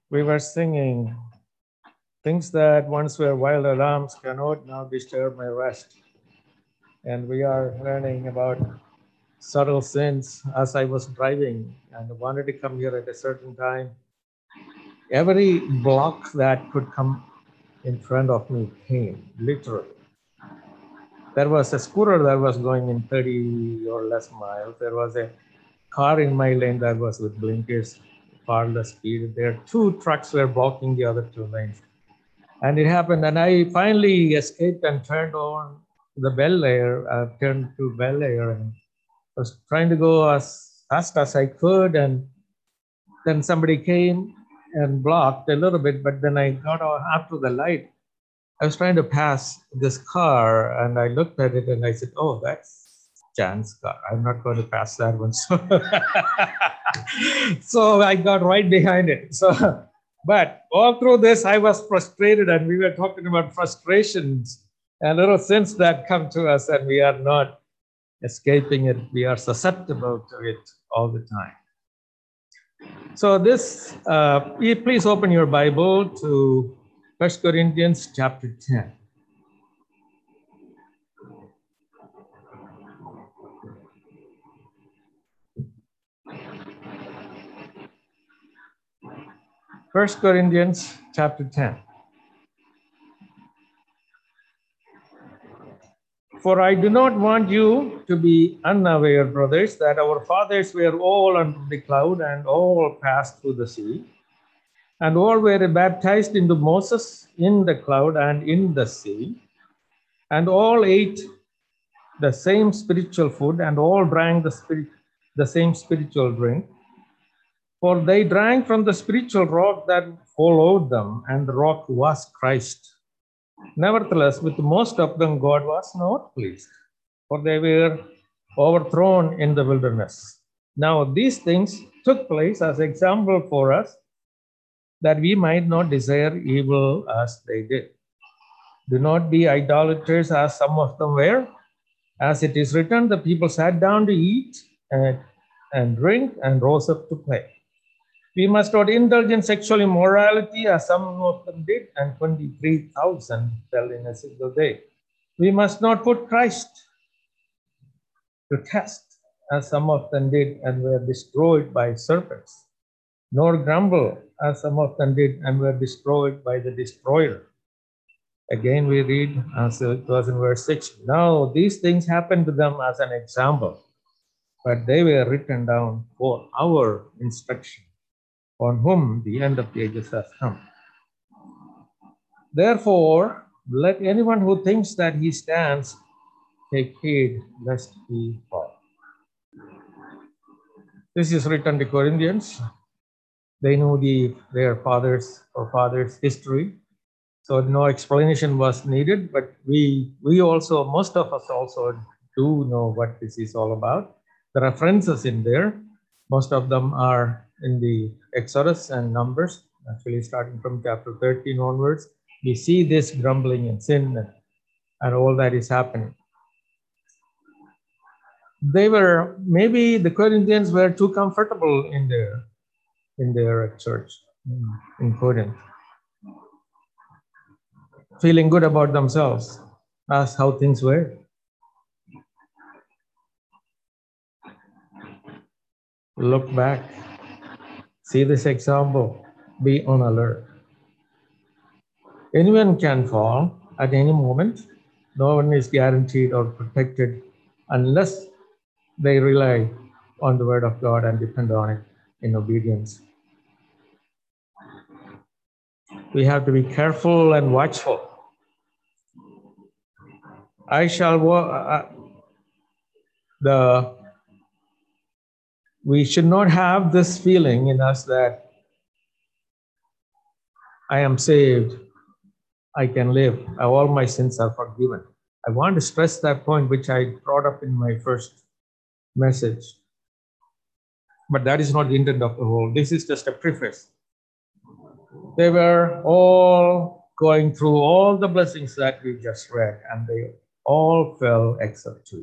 We were singing, things that once were wild alarms cannot now disturb my rest. And we are learning about subtle sins as I was driving and wanted to come here at a certain time. Every block that could come in front of me came, literally. There was a scooter that was going in 30 or less miles. There was a car in my lane that was with blinkers, far less speed. There, two trucks were blocking the other two lanes. And it happened, and I finally escaped and turned on the Bel Air, turned to Bel Air, and was trying to go as fast as I could. And then somebody came and blocked a little bit, but then I got after the light. I was trying to pass this car, and I looked at it and I said, "Oh, that's Jan's car. I'm not going to pass that one." So, so I got right behind it. So, but all through this, I was frustrated, and we were talking about frustrations and little sins that come to us, and we are not escaping it. We are susceptible to it all the time. So this, please open your Bible to 1 Corinthians chapter 10. First Corinthians chapter 10. For I do not want you to be unaware, brothers, that our fathers were all under the cloud and all passed through the sea, and all were baptized into Moses in the cloud and in the sea, and all ate the same spiritual food, and all drank the same spiritual drink. For they drank from the spiritual rock that followed them, and the rock was Christ. Nevertheless, with most of them God was not pleased, for they were overthrown in the wilderness. Now these things took place as example for us, that we might not desire evil as they did. Do not be idolaters as some of them were. As it is written, the people sat down to eat and drink and rose up to play. We must not indulge in sexual immorality as some of them did, and 23,000 fell in a single day. We must not put Christ to test as some of them did and were destroyed by serpents, nor grumble as some of them did and were destroyed by the destroyer. Again, we read, as it was in verse 6, now these things happened to them as an example, but they were written down for our instruction, on whom the end of the ages has come. Therefore, let anyone who thinks that he stands take heed lest he fall. This is written to Corinthians. They knew their fathers' history, so no explanation was needed. But we also, most of us also do know what this is all about. The references in there, most of them are in the Exodus and Numbers, actually starting from chapter 13 onwards. We see this grumbling and sin and all that is happening. Maybe the Corinthians were too comfortable in their church in Corinth, feeling good about themselves. That's how things were. Look back, see this example, be on alert. Anyone can fall at any moment. No one is guaranteed or protected unless they rely on the word of God and depend on it in obedience. We have to be careful and watchful. We should not have this feeling in us that I am saved, I can live, all my sins are forgiven. I want to stress that point, which I brought up in my first message. But that is not the intent of the whole. This is just a preface. They were all going through all the blessings that we just read, and they all fell except two.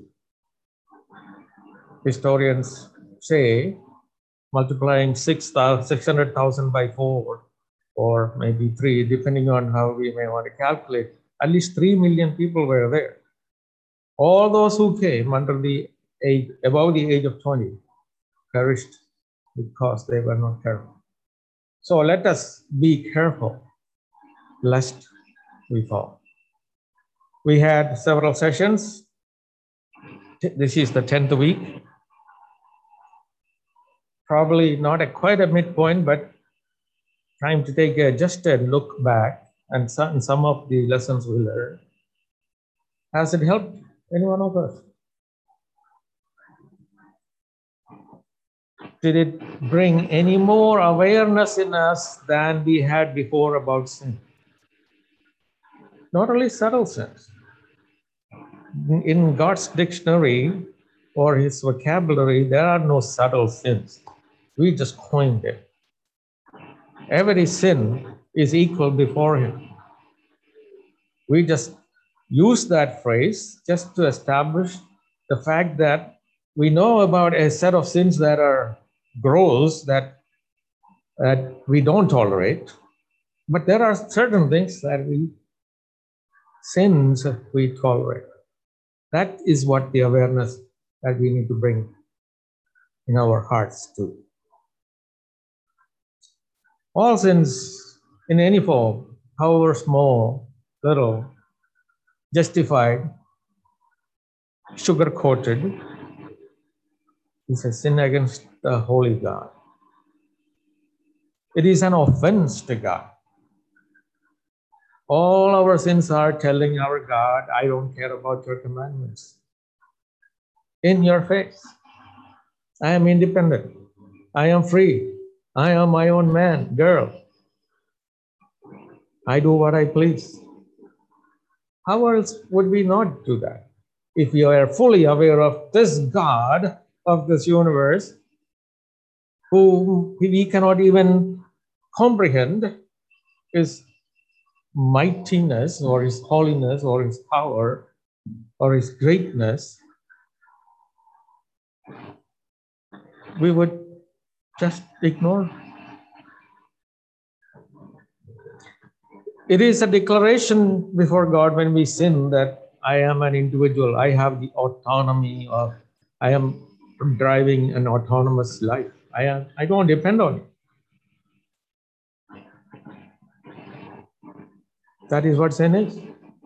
Historians say multiplying 600,000 by 4 or maybe 3, depending on how we may want to calculate. At least 3 million people were there. All those who came under the age, above the age of 20, perished because they were not careful. So let us be careful lest we fall. We had several sessions. This is the 10th week. Probably not quite a midpoint, but time to take just a look back and some of the lessons we learned. Has it helped any one of us? Did it bring any more awareness in us than we had before about sin? Not only subtle sins. In God's dictionary or his vocabulary, there are no subtle sins. We just coined it. Every sin is equal before him. We just use that phrase just to establish the fact that we know about a set of sins that are gross, that we don't tolerate, but there are certain things that sins we tolerate. That is what the awareness that we need to bring in our hearts too. All sins in any form, however small, little, justified, sugar-coated, is a sin against the holy God. It is an offense to God. All our sins are telling our God, I don't care about your commandments. In your face. I am independent. I am free. I am my own man, girl. I do what I please. How else would we not do that? If we are fully aware of this God of this universe, whom we cannot even comprehend his mightiness or his holiness or his power or his greatness, we would just ignore. It is a declaration before God when we sin that I am an individual. I have the autonomy of, I am driving an autonomous life. I don't depend on you. That is what sin is.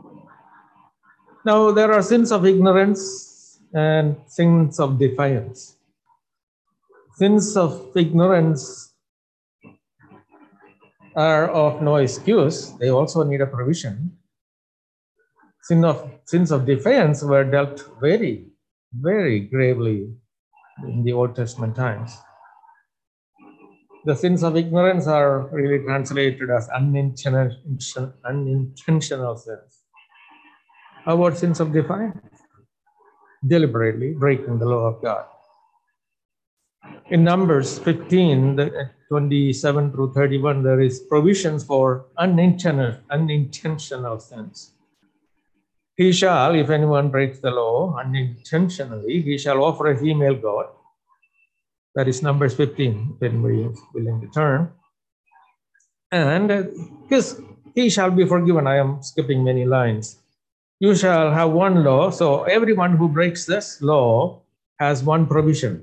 Now, there are sins of ignorance and sins of defiance. Sins of ignorance are of no excuse. They also need a provision. Sins of defiance were dealt very, very gravely in the Old Testament times. The sins of ignorance are really translated as unintentional sins. How about sins of defiance? Deliberately breaking the law of God. In Numbers 15, 27 through 31, there is provisions for unintentional sins. He shall, if anyone breaks the law unintentionally, he shall offer a female goat. That is Numbers 15, if anybody is willing to turn. And he shall be forgiven. I am skipping many lines. You shall have one law. So everyone who breaks this law has one provision.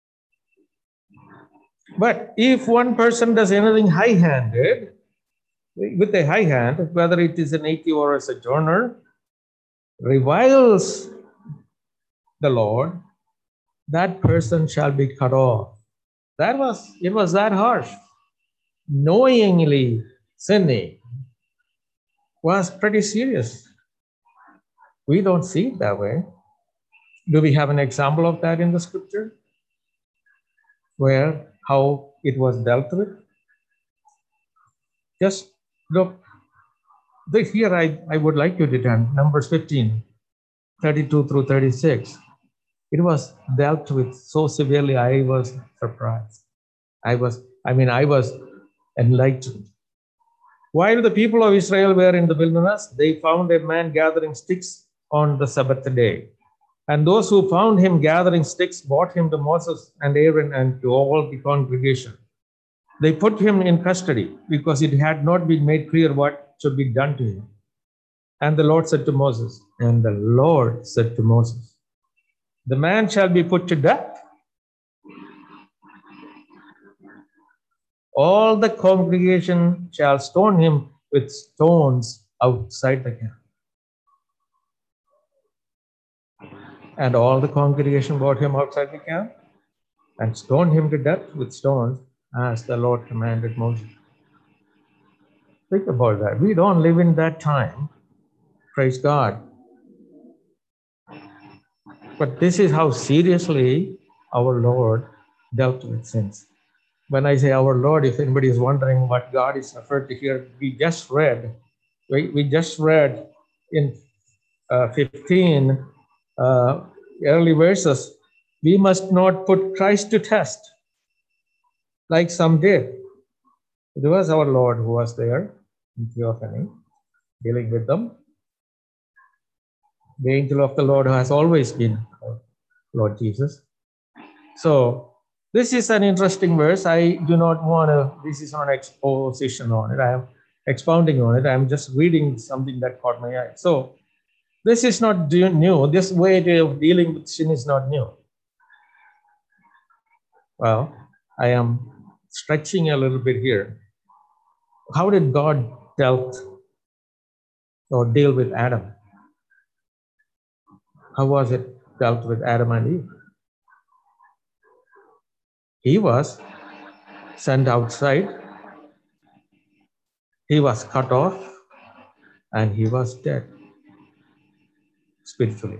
But if one person does anything high-handed, with a high hand, whether it is a native or a sojourner, reviles the Lord, that person shall be cut off. It was that harsh. Knowingly sinning was pretty serious. We don't see it that way. Do we have an example of that in the scripture? Where, how it was dealt with? Just look. Here I would like you to turn, Numbers 15, 32 through 36. It was dealt with so severely, I was surprised. I was enlightened. While the people of Israel were in the wilderness, they found a man gathering sticks on the Sabbath day. And those who found him gathering sticks brought him to Moses and Aaron and to all the congregation. They put him in custody because it had not been made clear what should be done to him. And the Lord said to Moses, the man shall be put to death. All the congregation shall stone him with stones outside the camp. And all the congregation brought him outside the camp and stoned him to death with stones, as the Lord commanded Moses. Think about that. We don't live in that time. Praise God. But this is how seriously our Lord dealt with sins. When I say our Lord, if anybody is wondering what God is referred to here, we just read in 15 early verses, we must not put Christ to test like some did. It was our Lord who was there in theophany, dealing with them. The angel of the Lord has always been Lord Jesus. So this is an interesting verse. I do not want to, this is not an exposition on it. I am expounding on it. I'm just reading something that caught my eye. So this is not new. This way of dealing with sin is not new. Well, I am stretching a little bit here. How did God deal with Adam? How was it dealt with Adam and Eve? He was sent outside, he was cut off, and he was dead spiritually.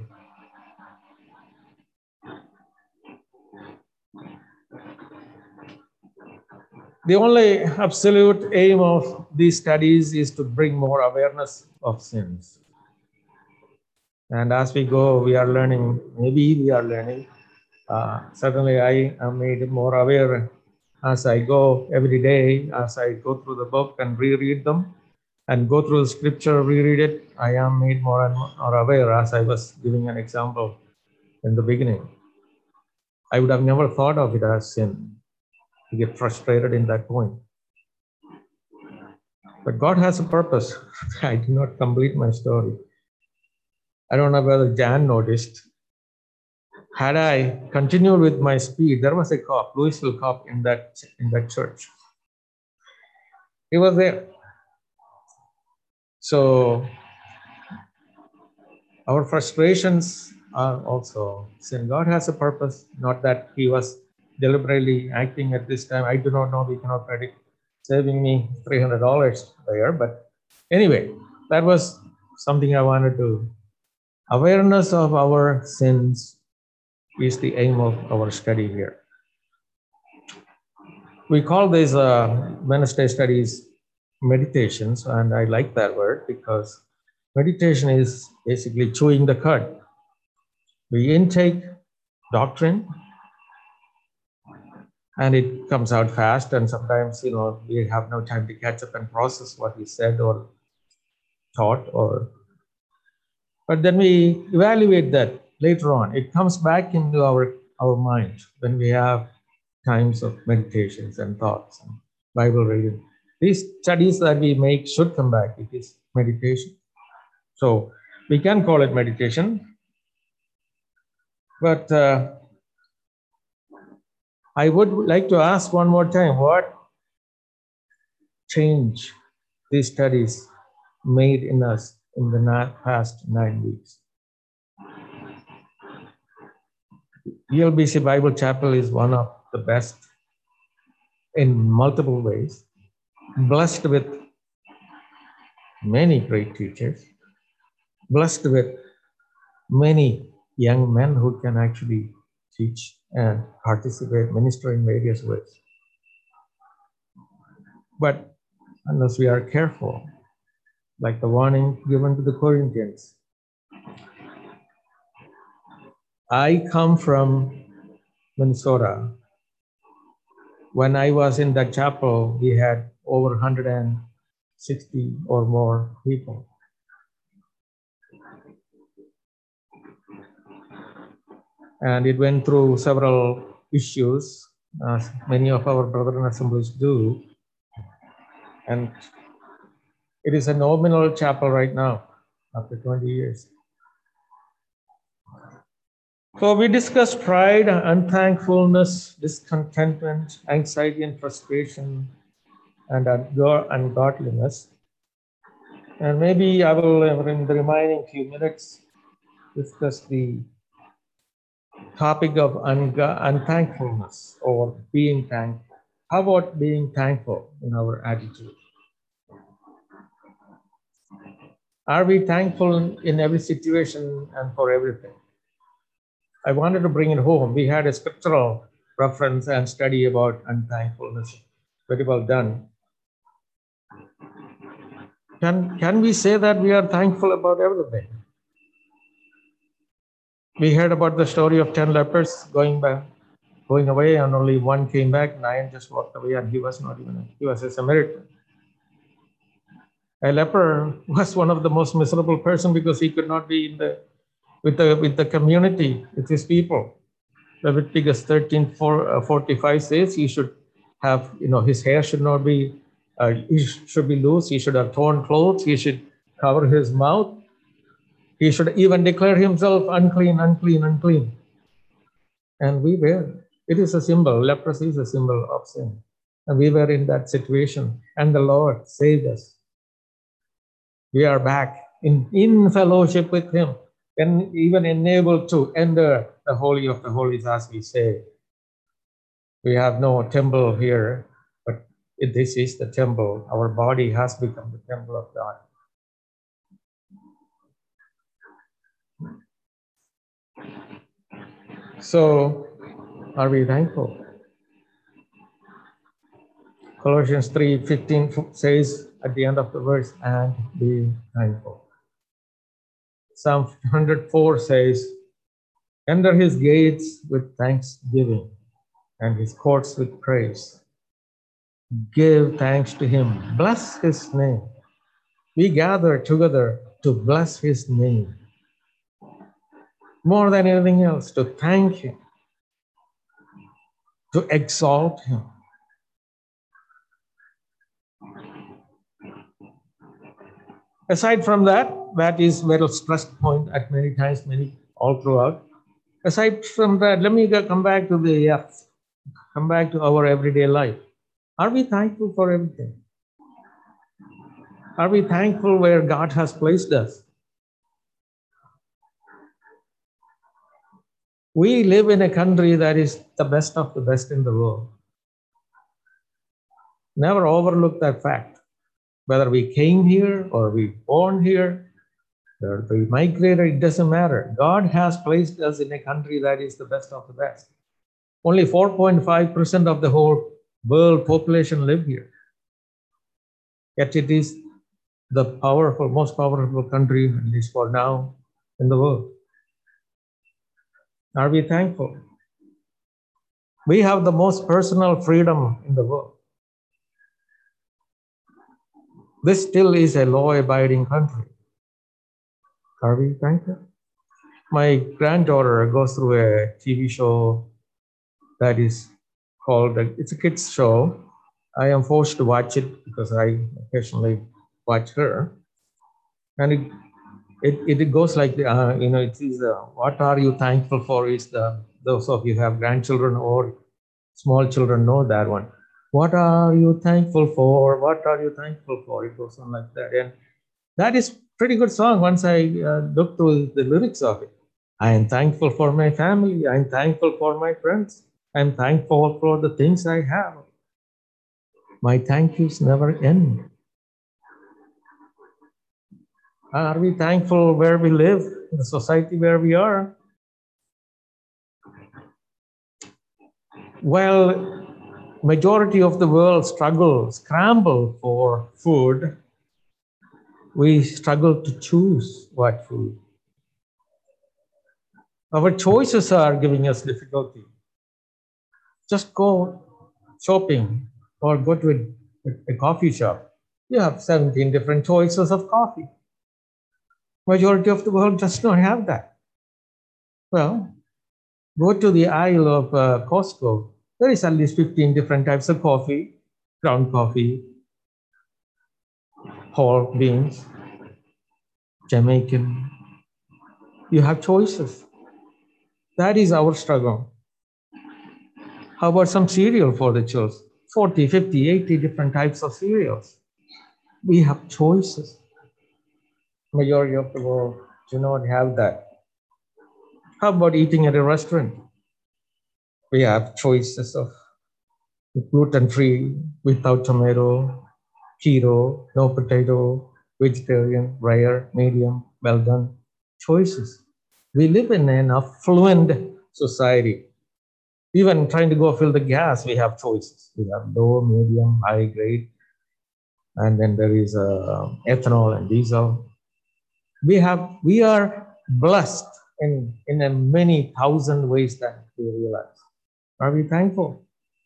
The only absolute aim of these studies is to bring more awareness of sins. And as we go, we are learning, certainly I am made more aware as I go every day, as I go through the book and reread them and go through the scripture, reread it, I am made more and more aware, as I was giving an example in the beginning. I would have never thought of it as sin. You get frustrated in that point. But God has a purpose. I did not complete my story. I don't know whether Jan noticed. Had I continued with my speed, there was a cop, Louisville cop in that church. He was there. So our frustrations are also sin. God has a purpose, not that he was deliberately acting at this time. I do not know, we cannot predict saving me $300 there. But anyway, that was something I wanted to. Awareness of our sins is the aim of our study here. We call these Wednesday studies meditations, and I like that word because meditation is basically chewing the cud. We intake doctrine, and it comes out fast, and sometimes, we have no time to catch up and process what we said or taught, but then we evaluate that later on. It comes back into our mind when we have times of meditations and thoughts and Bible reading. These studies that we make should come back. It is meditation. So we can call it meditation. But I would like to ask one more time, what change these studies made in us in the past 9 weeks? ELBC Bible Chapel is one of the best in multiple ways, blessed with many great teachers, blessed with many young men who can actually teach and participate, minister in various ways. But unless we are careful, like the warning given to the Corinthians, I come from Minnesota. When I was in that chapel, we had over 160 or more people. And it went through several issues as many of our brethren assemblies do. And it is a nominal chapel right now, after 20 years. So we discussed pride, unthankfulness, discontentment, anxiety and frustration, and ungodliness. And maybe I will, in the remaining few minutes, discuss the topic of unthankfulness or being thankful. How about being thankful in our attitude? Are we thankful in every situation and for everything? I wanted to bring it home. We had a scriptural reference and study about unthankfulness. Very well done. Can we say that we are thankful about everything? We heard about the story of 10 lepers going away, and only one came back. 9 just walked away, and he was a Samaritan. A leper was one of the most miserable person because he could not be with the community, with his people. Leviticus 13:45 says he should have, his hair should not be, he should be loose. He should have torn clothes. He should cover his mouth. He should even declare himself unclean, unclean, unclean. And it is a symbol. Leprosy is a symbol of sin. And we were in that situation, and the Lord saved us. We are back in fellowship with Him, and even enabled to enter the Holy of the Holies, as we say. We have no temple here, but this is the temple. Our body has become the temple of God. So, are we thankful? Colossians 3:15 says at the end of the verse, and be thankful. Psalm 104 says, enter his gates with thanksgiving and his courts with praise. Give thanks to him. Bless his name. We gather together to bless his name. More than anything else, to thank him, to exalt him. Aside from that is very stressed point at many times, all throughout. Aside from that, let me come back to our everyday life. Are we thankful for everything? Are we thankful where God has placed us? We live in a country that is the best of the best in the world. Never overlook that fact. Whether we came here or we born here, or we migrated, it doesn't matter. God has placed us in a country that is the best of the best. Only 4.5% of the whole world population live here. Yet it is the most powerful country, at least for now, in the world. Are we thankful? We have the most personal freedom in the world. This still is a law-abiding country. Are we thankful? My granddaughter goes through a TV show that is called, it's a kids show. I am forced to watch it because I occasionally watch her. And it goes like, it is, what are you thankful for is those of you who have grandchildren or small children know that one. What are you thankful for? What are you thankful for? It goes on like that. And that is pretty good song once I looked through the lyrics of it. I am thankful for my family. I am thankful for my friends. I am thankful for the things I have. My thank yous never end. Are we thankful where we live, in the society where we are? Well, majority of the world scramble for food. We struggle to choose what food. Our choices are giving us difficulty. Just go shopping or go to a coffee shop. You have 17 different choices of coffee. Majority of the world does not have that. Well, go to the aisle of Costco. There is at least 15 different types of coffee, ground coffee, whole beans, Jamaican. You have choices. That is our struggle. How about some cereal for the children? 40, 50, 80 different types of cereals. We have choices. Majority of the world do not have that. How about eating at a restaurant? We have choices of gluten-free, without tomato, keto, no potato, vegetarian, rare, medium, well done. Choices. We live in an affluent society. Even trying to go fill the gas, we have choices. We have low, medium, high grade, and then there is ethanol and diesel. We are blessed in a many thousand ways that we realize. Are we thankful?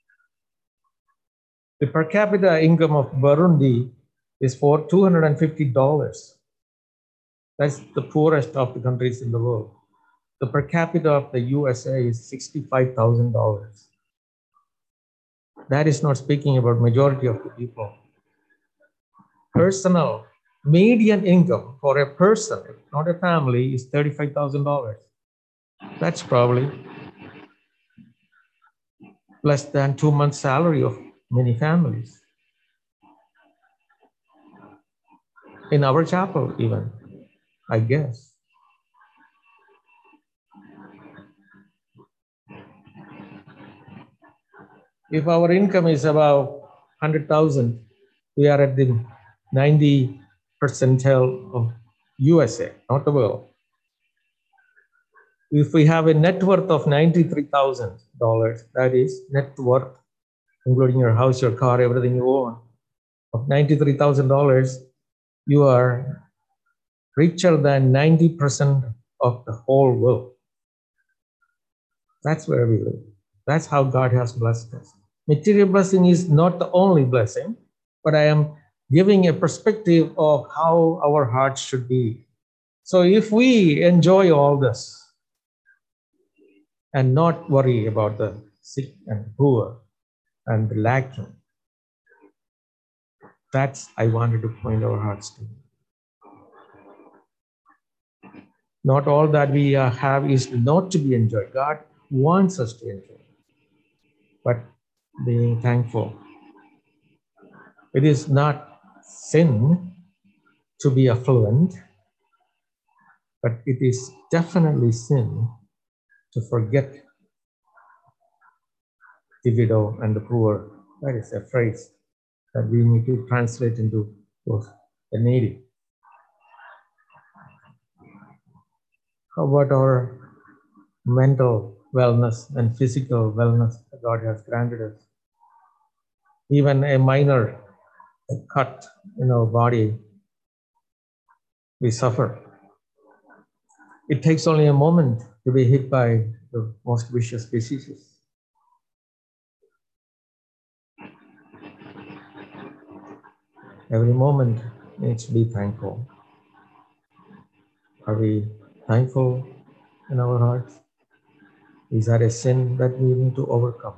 The per capita income of Burundi is for $250. That's the poorest of the countries in the world. The per capita of the USA is $65,000. That is not speaking about majority of the people. Personal median income for a person, not a family, is $35,000. That's probably less than 2 months' salary of many families. In our chapel, even, I guess. If our income is about 100,000, we are at the 90 percentile of USA, not the world. If we have a net worth of $93,000, that is net worth, including your house, your car, everything you own, of $93,000, you are richer than 90% of the whole world. That's where we live. That's how God has blessed us. Material blessing is not the only blessing, but I am giving a perspective of how our hearts should be. So if we enjoy all this and not worry about the sick and poor and the lacking, that's I wanted to point our hearts to. Not all that we have is not to be enjoyed. God wants us to enjoy, but being thankful. It is not sin to be affluent, but it is definitely sin to forget the widow and the poor. That is a phrase that we need to translate into the needy. How about our mental wellness and physical wellness that God has granted us? Even a minor cut in our body, we suffer. It takes only a moment to be hit by the most vicious diseases. Every moment needs to be thankful. Are we thankful in our hearts? Is that a sin that we need to overcome?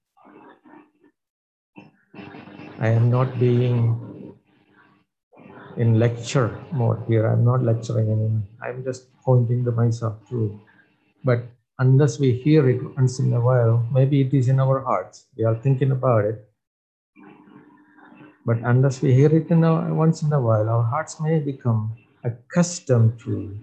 I am not being in lecture mode here. I'm not lecturing anyone. I'm just pointing to myself too. But unless we hear it once in a while, maybe it is in our hearts. We are thinking about it. But unless we hear it once in a while, our hearts may become accustomed to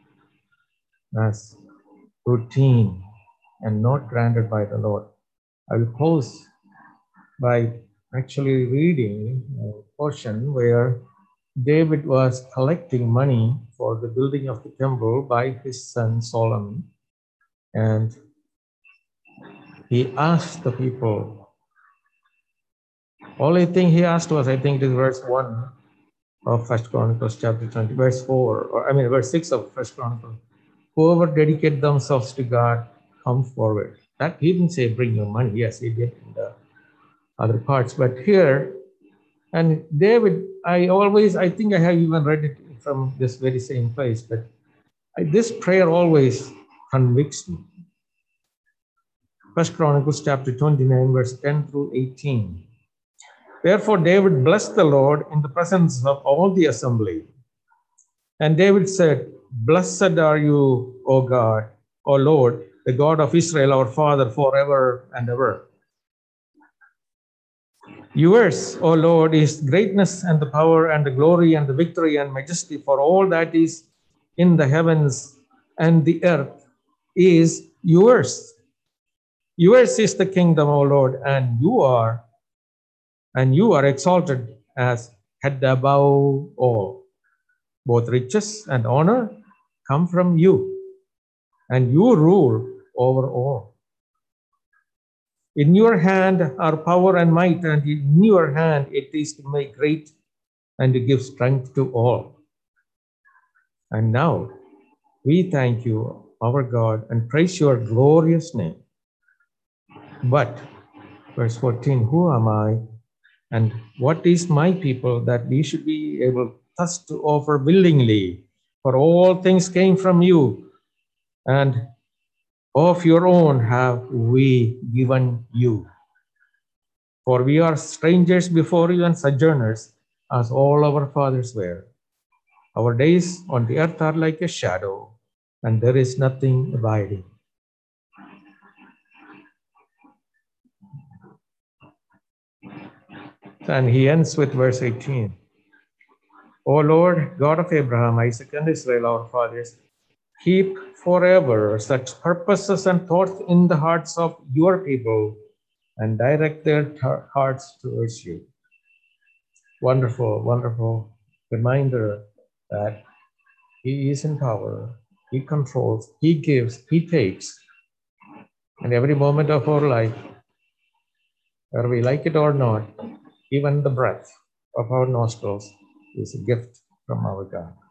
as routine and not granted by the Lord. I will close by actually reading a portion where David was collecting money for the building of the temple by his son Solomon. And he asked the people, only thing he asked was, I think it is verse 1 of First Chronicles chapter 20, verse 4, or I mean verse 6 of First Chronicles. Whoever dedicate themselves to God, come forward. That he didn't say bring your money. Yes, he did in the other parts. But here, and David, I think I have even read it from this very same place, but this prayer always convicts me. First Chronicles chapter 29, verse 10 through 18. Therefore David blessed the Lord in the presence of all the assembly. And David said, Blessed are you, O God, O Lord, the God of Israel, our Father, forever and ever. Yours, O Lord, is greatness and the power and the glory and the victory and majesty, for all that is in the heavens and the earth is yours. Yours is the kingdom, O Lord, and you are exalted as head above all. Both riches and honor come from you, and you rule over all. In your hand are power and might, and in your hand it is to make great and to give strength to all. And now we thank you, our God, and praise your glorious name. But, verse 14, who am I and what is my people that we should be able thus to offer willingly? For all things came from you, and of your own have we given you. For we are strangers before you and sojourners, as all our fathers were. Our days on the earth are like a shadow, and there is nothing abiding. And he ends with verse 18. O Lord, God of Abraham, Isaac, and Israel, our fathers, keep forever such purposes and thoughts in the hearts of your people, and direct their hearts towards you. Wonderful, wonderful reminder that He is in power, He controls, He gives, He takes. And every moment of our life, whether we like it or not, even the breath of our nostrils is a gift from our God.